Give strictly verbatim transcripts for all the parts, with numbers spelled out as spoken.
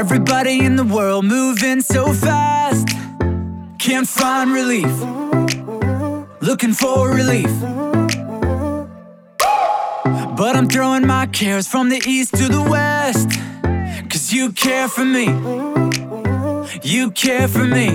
Everybody in the world moving so fast, can't find relief, looking for relief. But I'm throwing my cares from the east to the west, 'cause you care for me, you care for me.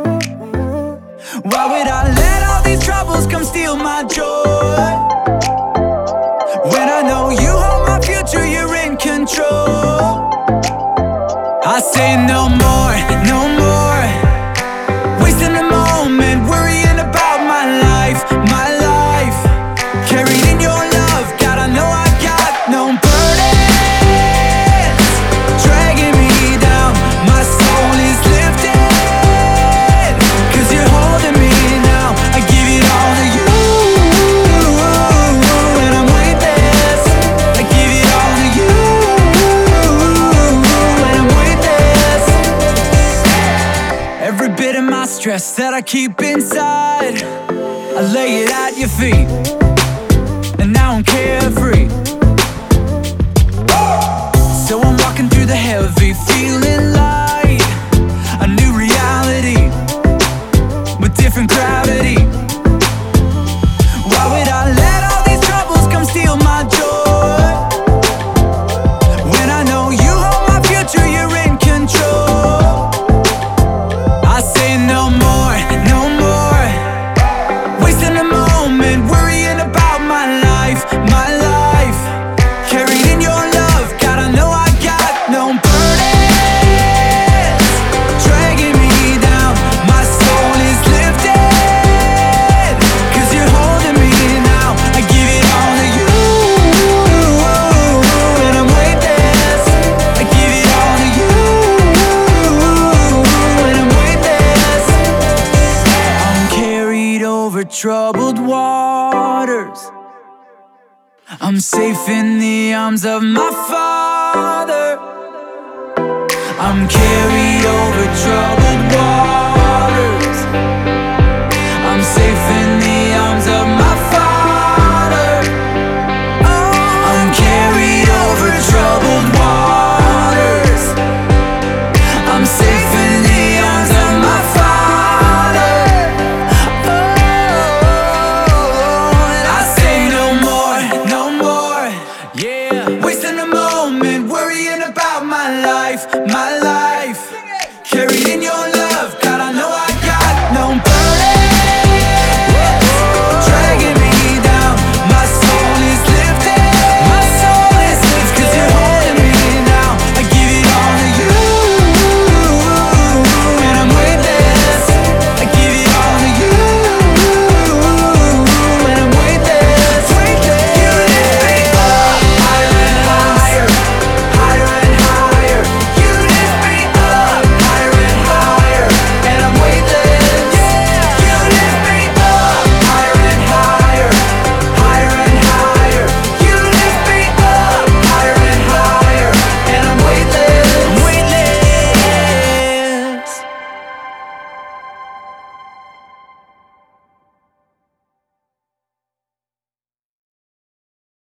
Why would I let all these troubles come steal my joy, when I know you hold my future, you're in control? I say no more, no more wasting a moment, worrying about my life, my life. Carried in your love, God, I know I got no burdens dragging me down. My soul is lifted, 'cause you're holding me now. I give it all to you, and I'm weightless. I give it all to you, and I'm weightless. Every bit of my stress that I keep inside, I lay it at your feet, and now I'm carefree. So I'm walking through the heavy, feeling light, a new reality with different gravity. Why would I let all these troubles come steal my joy, when I know you hold my future, you're in control? I say no more, no more wasting a moment, worrying about my life, my life. Carried in your love, God, I know I got no burdens dragging me down. My soul is lifted, 'cause you're holding me now. I give it all to you, and I'm weightless. I give it all to you, and I'm weightless. I'm carried over troubled waters, I'm safe in the arms of my Father. I'm carried over troubled waters.